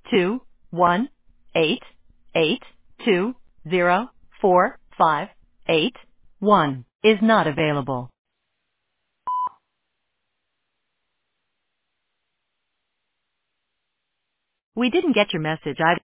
218-882-0581 is not available. We didn't get your message.